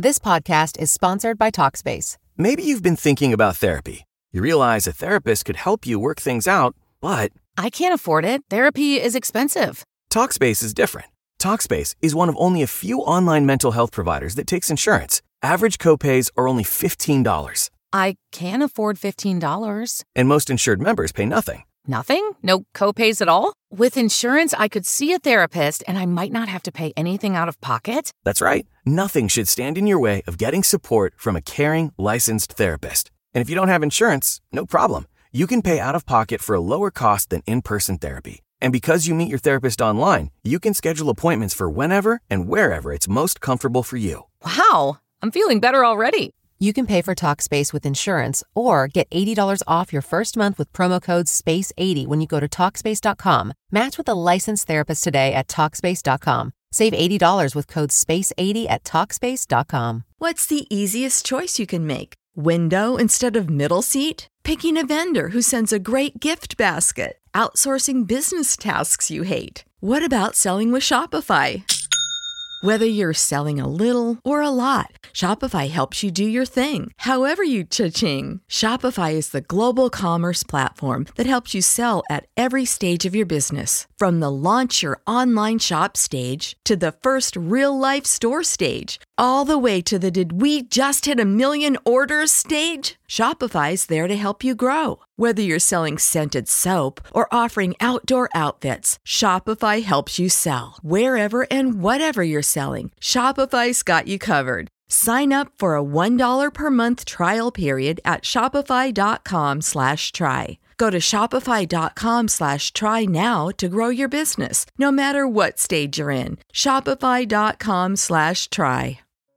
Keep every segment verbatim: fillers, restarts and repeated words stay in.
This podcast is sponsored by Talkspace. Maybe you've been thinking about therapy. You realize a therapist could help you work things out, but I can't afford it. Therapy is expensive. Talkspace is different. Talkspace is one of only a few online mental health providers that takes insurance. Average copays are only fifteen dollars. I can afford fifteen dollars. And most insured members pay nothing. Nothing? No copays at all? With insurance, I could see a therapist and I might not have to pay anything out of pocket? That's right. Nothing should stand in your way of getting support from a caring, licensed therapist. And if you don't have insurance, no problem. You can pay out of pocket for a lower cost than in-person therapy. And because you meet your therapist online, you can schedule appointments for whenever and wherever it's most comfortable for you. Wow, I'm feeling better already. You can pay for Talkspace with insurance or get eighty dollars off your first month with promo code space eighty when you go to Talkspace dot com. Match with a licensed therapist today at Talkspace dot com. Save eighty dollars with code space eighty at Talkspace dot com. What's the easiest choice you can make? Window instead of middle seat? Picking a vendor who sends a great gift basket? Outsourcing business tasks you hate? What about selling with Shopify? Whether you're selling a little or a lot, Shopify helps you do your thing, however you cha-ching. Shopify is the global commerce platform that helps you sell at every stage of your business. From the launch your online shop stage to the first real-life store stage, all the way to the did we just hit a million orders stage. Shopify's there to help you grow. Whether you're selling scented soap or offering outdoor outfits, Shopify helps you sell. Wherever and whatever you're selling, Shopify's got you covered. Sign up for a one dollar per month trial period at shopify.com slash try. Go to shopify.com slash try now to grow your business, no matter what stage you're in. Shopify.com slash try.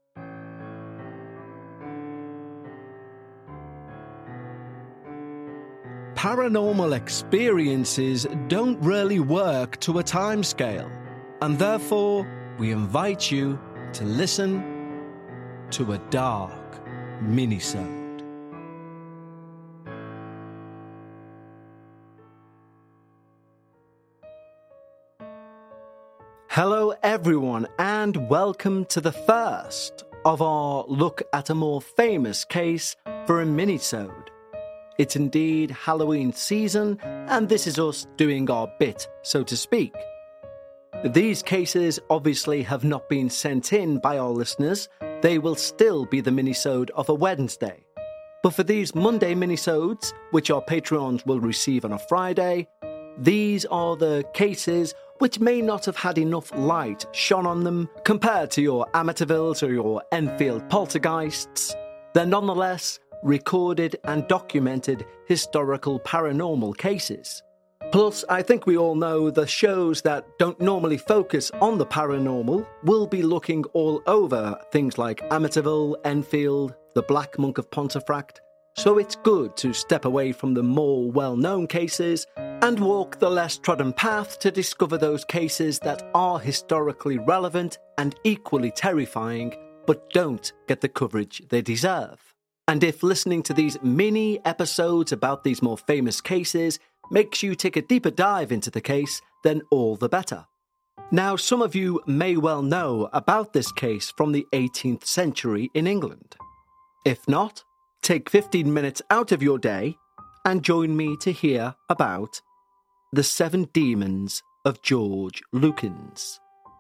Paranormal experiences don't really work to a timescale, and therefore we invite you to listen to a dark minisode. Hello everyone, and welcome to the first of our look at a more famous case for a minisode. It's indeed Halloween season, and this is us doing our bit, so to speak. These cases obviously have not been sent in by our listeners. They will still be the minisode of a Wednesday. But for these Monday minisodes, which our Patreons will receive on a Friday, these are the cases which may not have had enough light shone on them compared to your Amityvilles or your Enfield poltergeists. They're nonetheless recorded and documented historical paranormal cases. Plus, I think we all know the shows that don't normally focus on the paranormal will be looking all over things like Amityville, Enfield, the Black Monk of Pontefract, so it's good to step away from the more well-known cases and walk the less trodden path to discover those cases that are historically relevant and equally terrifying, but don't get the coverage they deserve. And if listening to these mini episodes about these more famous cases makes you take a deeper dive into the case, then all the better. Now, some of you may well know about this case from the eighteenth century in England. If not, take fifteen minutes out of your day and join me to hear about the Seven Demons of George Lukins.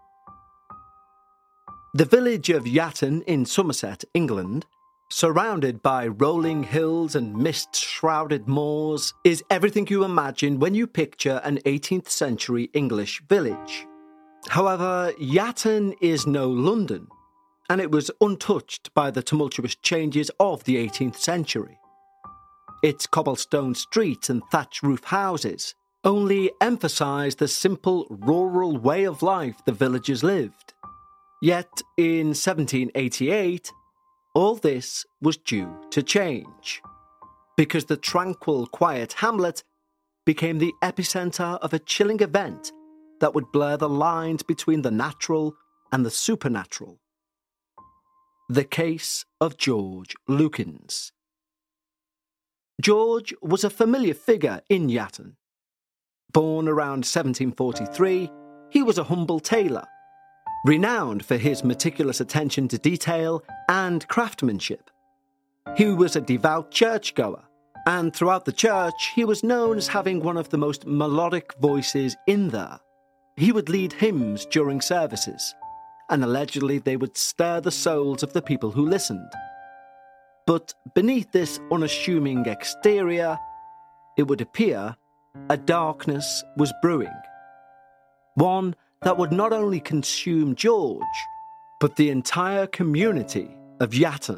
The village of Yatton in Somerset, England, surrounded by rolling hills and mist-shrouded moors, is everything you imagine when you picture an eighteenth century English village. However, Yatton is no London, and it was untouched by the tumultuous changes of the eighteenth century. Its cobblestone streets and thatch-roof houses only emphasise the simple rural way of life the villagers lived. Yet, in seventeen eighty-eight, all this was due to change, because the tranquil, quiet hamlet became the epicentre of a chilling event that would blur the lines between the natural and the supernatural. The case of George Lukins. George was a familiar figure in Yatton. Born around seventeen forty-three, he was a humble tailor. renowned for his meticulous attention to detail and craftsmanship. He was a devout churchgoer, and throughout the church he was known as having one of the most melodic voices in there. He would lead hymns during services, and allegedly they would stir the souls of the people who listened. But beneath this unassuming exterior, it would appear a darkness was brewing. One that would not only consume George, but the entire community of Yatton.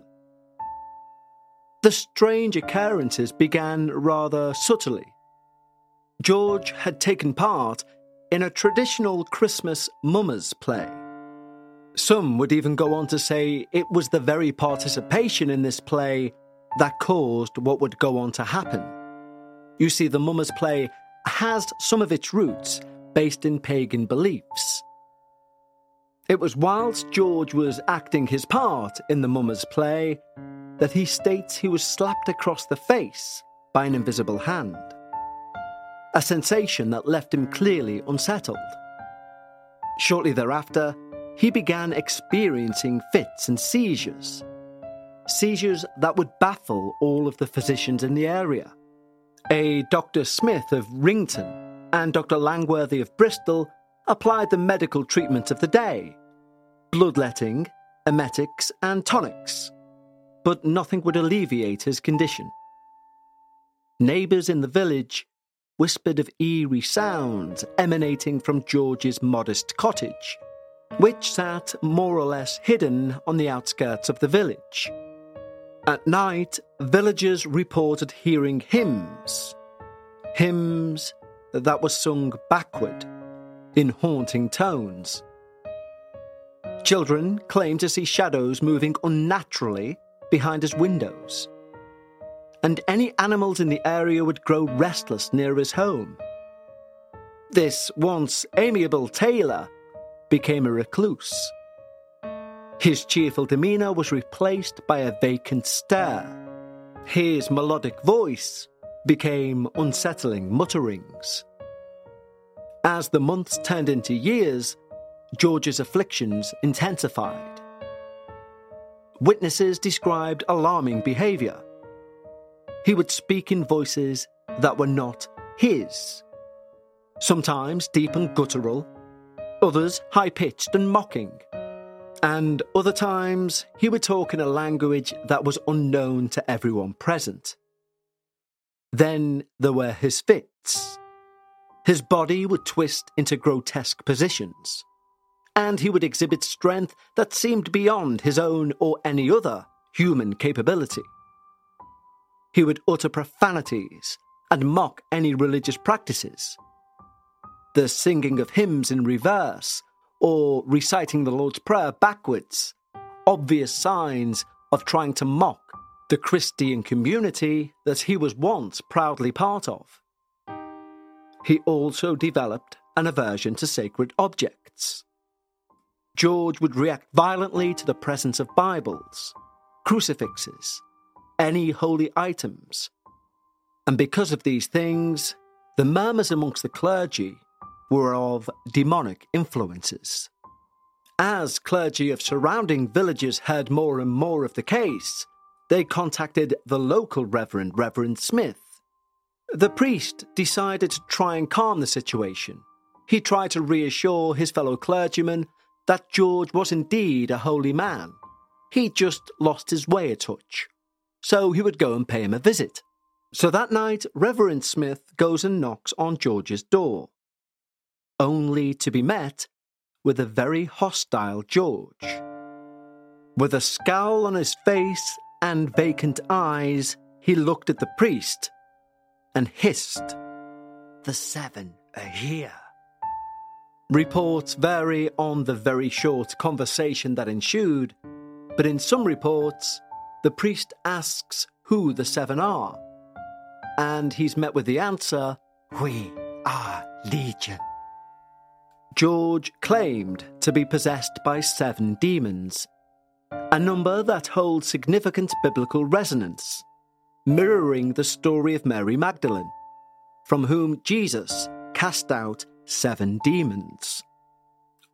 The strange occurrences began rather subtly. George had taken part in a traditional Christmas mummers play. Some would even go on to say it was the very participation in this play that caused what would go on to happen. You see, the mummers play has some of its roots based in pagan beliefs. It was whilst George was acting his part in the mummers play that he states he was slapped across the face by an invisible hand, a sensation that left him clearly unsettled. Shortly thereafter, he began experiencing fits and seizures, seizures that would baffle all of the physicians in the area. A Doctor Smith of Rington and Doctor Langworthy of Bristol applied the medical treatment of the day, bloodletting, emetics and tonics, but nothing would alleviate his condition. Neighbours in the village whispered of eerie sounds emanating from George's modest cottage, which sat more or less hidden on the outskirts of the village. At night, villagers reported hearing hymns, hymns that were sung backward, in haunting tones. Children claimed to see shadows moving unnaturally behind his windows, and any animals in the area would grow restless near his home. This once amiable tailor became a recluse. His cheerful demeanour was replaced by a vacant stare. His melodic voice became unsettling mutterings. As the months turned into years, George's afflictions intensified. Witnesses described alarming behaviour. He would speak in voices that were not his, sometimes deep and guttural, others high-pitched and mocking, and other times he would talk in a language that was unknown to everyone present. Then there were his fits. His body would twist into grotesque positions, and he would exhibit strength that seemed beyond his own or any other human capability. He would utter profanities and mock any religious practices. The singing of hymns in reverse, or reciting the Lord's Prayer backwards, obvious signs of trying to mock the Christian community that he was once proudly part of. He also developed an aversion to sacred objects. George would react violently to the presence of Bibles, crucifixes, any holy items. And because of these things, the murmurs amongst the clergy were of demonic influences. As clergy of surrounding villages heard more and more of the case, they contacted the local Reverend, Reverend Smith. The priest decided to try and calm the situation. He tried to reassure his fellow clergymen that George was indeed a holy man. He just lost his way a touch, so he would go and pay him a visit. So that night, Reverend Smith goes and knocks on George's door, only to be met with a very hostile George. With a scowl on his face and vacant eyes, he looked at the priest and hissed, "The seven are here." Reports vary on the very short conversation that ensued, but in some reports, the priest asks who the seven are, and he's met with the answer, "We are Legion." George claimed to be possessed by seven demons, a number that holds significant biblical resonance, mirroring the story of Mary Magdalene, from whom Jesus cast out seven demons.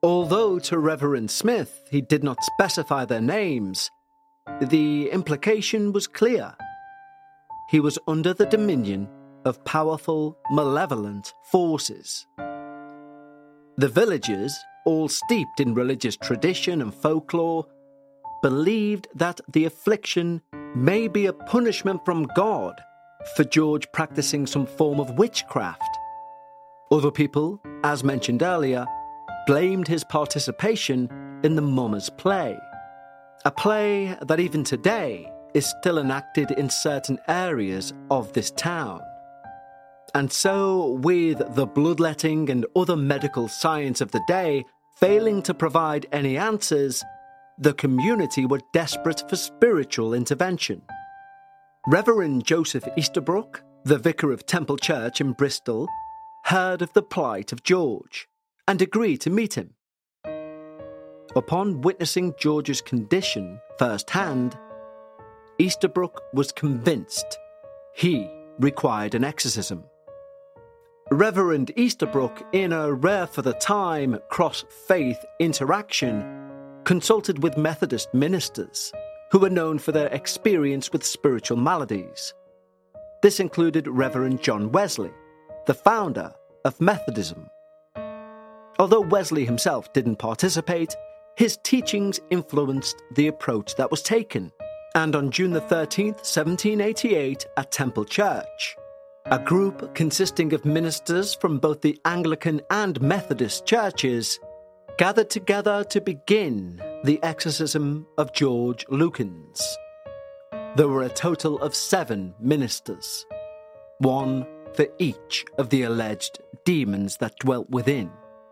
Although to Reverend Smith he did not specify their names, the implication was clear. He was under the dominion of powerful, malevolent forces. The villagers, all steeped in religious tradition and folklore, believed that the affliction may be a punishment from God for George practicing some form of witchcraft. Other people, as mentioned earlier, blamed his participation in the Mummers play, a play that even today is still enacted in certain areas of this town. And so, with the bloodletting and other medical science of the day failing to provide any answers, the community were desperate for spiritual intervention. Reverend Joseph Easterbrook, the vicar of Temple Church in Bristol, heard of the plight of George and agreed to meet him. Upon witnessing George's condition firsthand, Easterbrook was convinced he required an exorcism. Reverend Easterbrook, in a rare for the time cross-faith interaction, consulted with Methodist ministers who were known for their experience with spiritual maladies. This included Reverend John Wesley, the founder of Methodism. Although Wesley himself didn't participate, his teachings influenced the approach that was taken, and on June the thirteenth, seventeen eighty-eight, at Temple Church, a group consisting of ministers from both the Anglican and Methodist churches gathered together to begin the exorcism of George Lukens. There were a total of seven ministers, one for each of the alleged demons that dwelt within.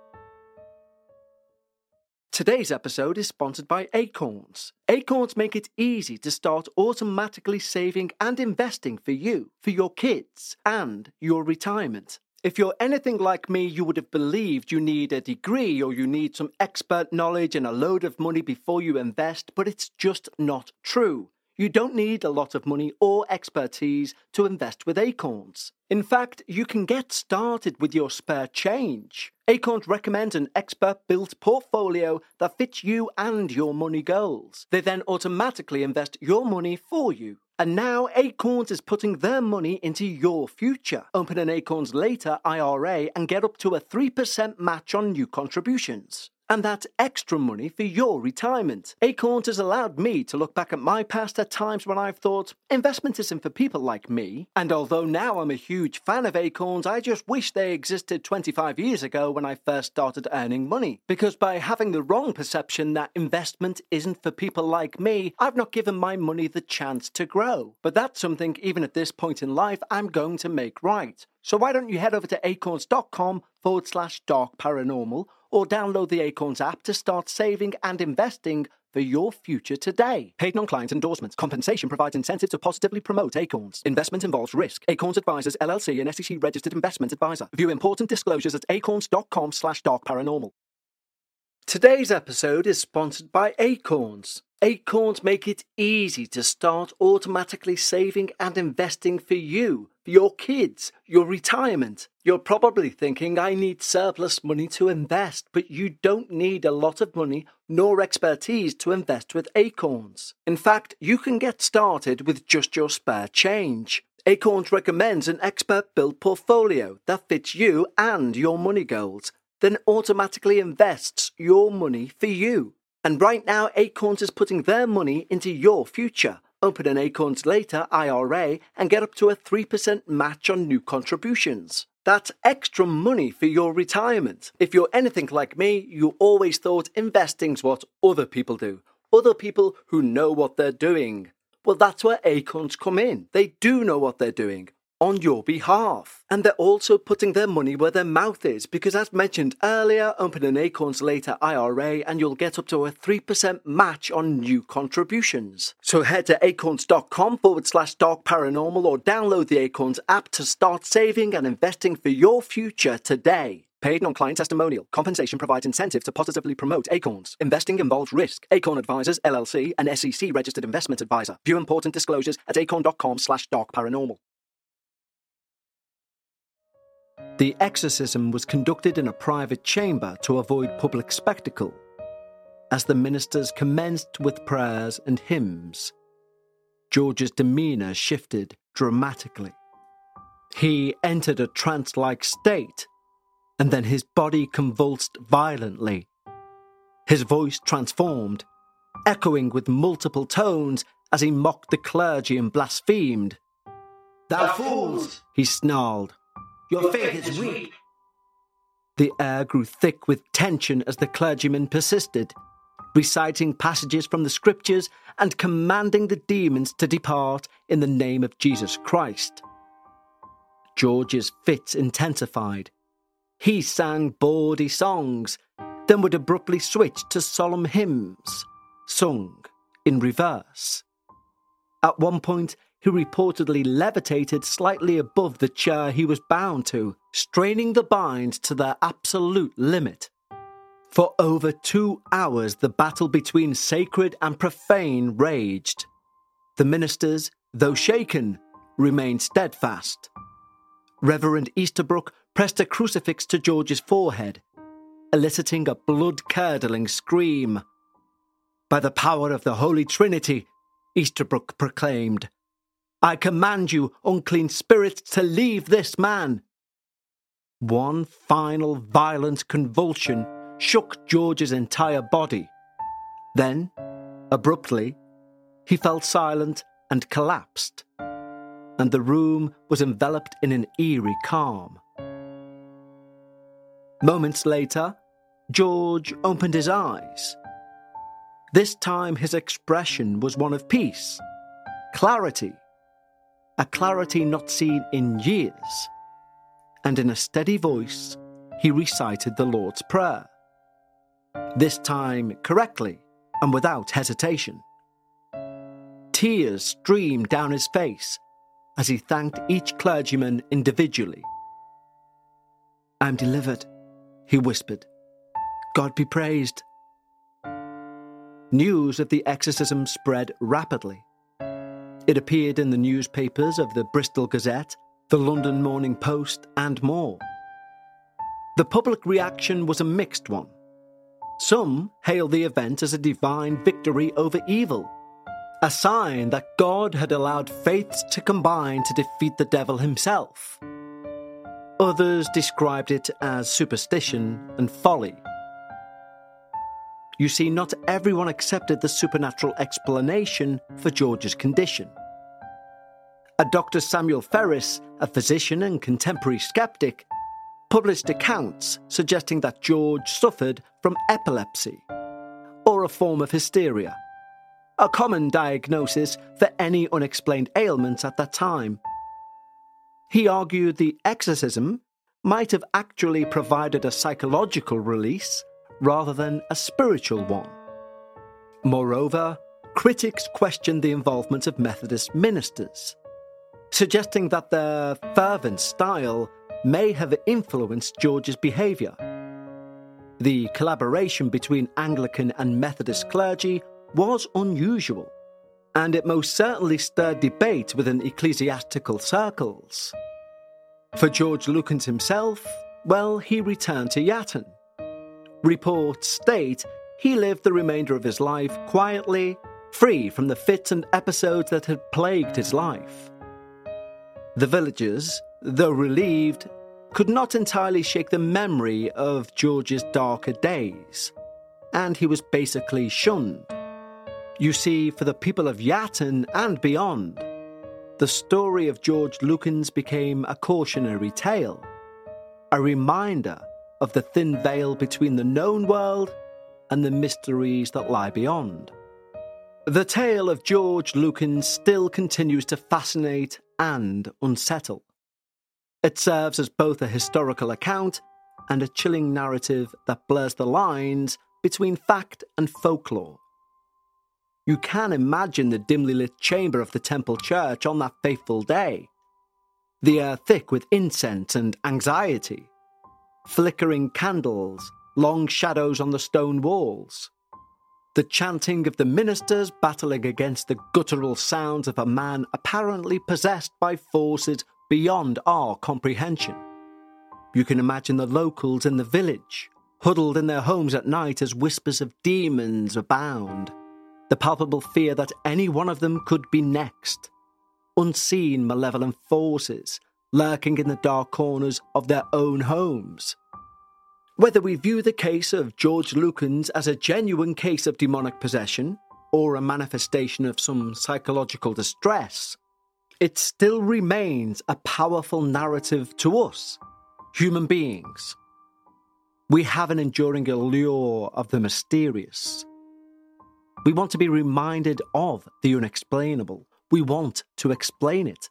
Today's episode is sponsored by Acorns. Acorns make it easy to start automatically saving and investing for you, for your kids, and your retirement. If you're anything like me, you would have believed you need a degree or you need some expert knowledge and a load of money before you invest, but it's just not true. You don't need a lot of money or expertise to invest with Acorns. In fact, you can get started with your spare change. Acorns recommends an expert-built portfolio that fits you and your money goals. They then automatically invest your money for you. And now Acorns is putting their money into your future. Open an Acorns Later I R A and get up to a three percent match on new contributions. And that's extra money for your retirement. Acorns has allowed me to look back at my past at times when I've thought, investment isn't for people like me. And although now I'm a huge fan of Acorns, I just wish they existed twenty-five years ago when I first started earning money. Because by having the wrong perception that investment isn't for people like me, I've not given my money the chance to grow. But that's something, even at this point in life, I'm going to make right. So why don't you head over to acorns.com forward slash dark paranormal or download the Acorns app to start saving and investing for your future today. Paid non-client endorsements. Compensation provides incentive to positively promote Acorns. Investment involves risk. Acorns Advisors, L L C, an S E C-registered investment advisor. View important disclosures at acorns.com slash dark paranormal. Today's episode is sponsored by Acorns. Acorns make it easy to start automatically saving and investing for you, for your kids, your retirement. You're probably thinking, I need surplus money to invest, but you don't need a lot of money nor expertise to invest with Acorns. In fact, you can get started with just your spare change. Acorns recommends an expert-built portfolio that fits you and your money goals, then automatically invests your money for you. And right now, Acorns is putting their money into your future. Open an Acorns Later I R A and get up to a three percent match on new contributions. That's extra money for your retirement. If you're anything like me, you always thought investing's what other people do. Other people who know what they're doing. Well, that's where Acorns come in. They do know what they're doing. On your behalf. And they're also putting their money where their mouth is, because as mentioned earlier, open an Acorns Later I R A and you'll get up to a three percent match on new contributions. So head to acorns.com forward slash dark paranormal or download the Acorns app to start saving and investing for your future today. Paid non-client testimonial. Compensation provides incentive to positively promote Acorns. Investing involves risk. Acorn Advisors, L L C, an S E C-registered investment advisor. View important disclosures at acorn.com slash dark paranormal. The exorcism was conducted in a private chamber to avoid public spectacle, as the ministers commenced with prayers and hymns. George's demeanour shifted dramatically. He entered a trance-like state, and then his body convulsed violently. His voice transformed, echoing with multiple tones as he mocked the clergy and blasphemed. "Thou fools!" he snarled. "Your faith is weak." The air grew thick with tension as the clergyman persisted, reciting passages from the scriptures and commanding the demons to depart in the name of Jesus Christ. George's fits intensified. He sang bawdy songs, then would abruptly switch to solemn hymns, sung in reverse. At one point, he reportedly levitated slightly above the chair he was bound to, straining the binds to their absolute limit. For over two hours, the battle between sacred and profane raged. The ministers, though shaken, remained steadfast. Reverend Easterbrook pressed a crucifix to George's forehead, eliciting a blood-curdling scream. "By the power of the Holy Trinity," Easterbrook proclaimed, "I command you, unclean spirits, to leave this man." One final violent convulsion shook George's entire body. Then, abruptly, he fell silent and collapsed, and the room was enveloped in an eerie calm. Moments later, George opened his eyes. This time his expression was one of peace, clarity, a clarity not seen in years, and in a steady voice he recited the Lord's Prayer. This time correctly and without hesitation. Tears streamed down his face as he thanked each clergyman individually. "I'm delivered," he whispered. "God be praised." News of the exorcism spread rapidly. It appeared in the newspapers of the Bristol Gazette, the London Morning Post, and more. The public reaction was a mixed one. Some hailed the event as a divine victory over evil, a sign that God had allowed faiths to combine to defeat the devil himself. Others described it as superstition and folly. You see, not everyone accepted the supernatural explanation for George's condition. A Doctor Samuel Ferris, a physician and contemporary skeptic, published accounts suggesting that George suffered from epilepsy, or a form of hysteria, a common diagnosis for any unexplained ailments at that time. He argued the exorcism might have actually provided a psychological release rather than a spiritual one. Moreover, critics questioned the involvement of Methodist ministers, suggesting that their fervent style may have influenced George's behaviour. The collaboration between Anglican and Methodist clergy was unusual, and it most certainly stirred debate within ecclesiastical circles. For George Lukens himself, well, he returned to Yatton. Reports state he lived the remainder of his life quietly, free from the fits and episodes that had plagued his life. The villagers, though relieved, could not entirely shake the memory of George's darker days, and he was basically shunned. You see, for the people of Yatton and beyond, the story of George Lukens became a cautionary tale, a reminder of the thin veil between the known world and the mysteries that lie beyond. The tale of George Lukens still continues to fascinate and unsettle. It serves as both a historical account and a chilling narrative that blurs the lines between fact and folklore. You can imagine the dimly lit chamber of the Temple Church on that fateful day, the air thick with incense and anxiety, flickering candles, long shadows on the stone walls, the chanting of the ministers battling against the guttural sounds of a man apparently possessed by forces beyond our comprehension. You can imagine the locals in the village, huddled in their homes at night as whispers of demons abound. The palpable fear that any one of them could be next. Unseen malevolent forces lurking in the dark corners of their own homes. Whether we view the case of George Lukens as a genuine case of demonic possession or a manifestation of some psychological distress, it still remains a powerful narrative to us, human beings. We have an enduring allure of the mysterious. We want to be reminded of the unexplainable. We want to explain it.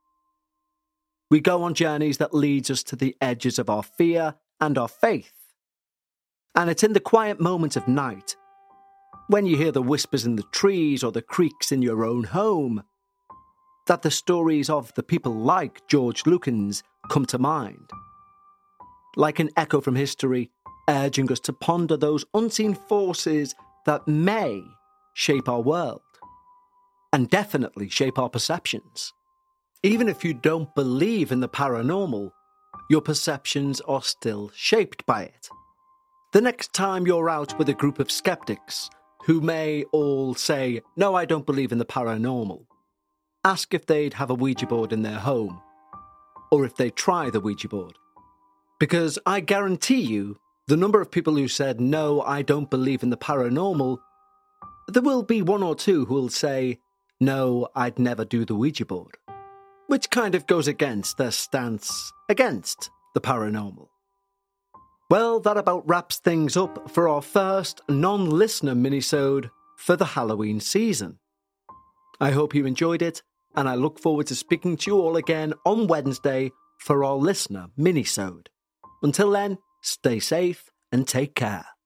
We go on journeys that leads us to the edges of our fear and our faith. And it's in the quiet moments of night, when you hear the whispers in the trees or the creaks in your own home, that the stories of the people like George Lukens come to mind. Like an echo from history, urging us to ponder those unseen forces that may shape our world, and definitely shape our perceptions. Even if you don't believe in the paranormal, your perceptions are still shaped by it. The next time you're out with a group of skeptics, who may all say, "No, I don't believe in the paranormal," ask if they'd have a Ouija board in their home, or if they'd try the Ouija board. Because I guarantee you, the number of people who said, "No, I don't believe in the paranormal," there will be one or two who will say, "No, I'd never do the Ouija board," which kind of goes against their stance against the paranormal. Well, that about wraps things up for our first non-listener minisode for the Halloween season. I hope you enjoyed it, and I look forward to speaking to you all again on Wednesday for our listener minisode. Until then, stay safe and take care.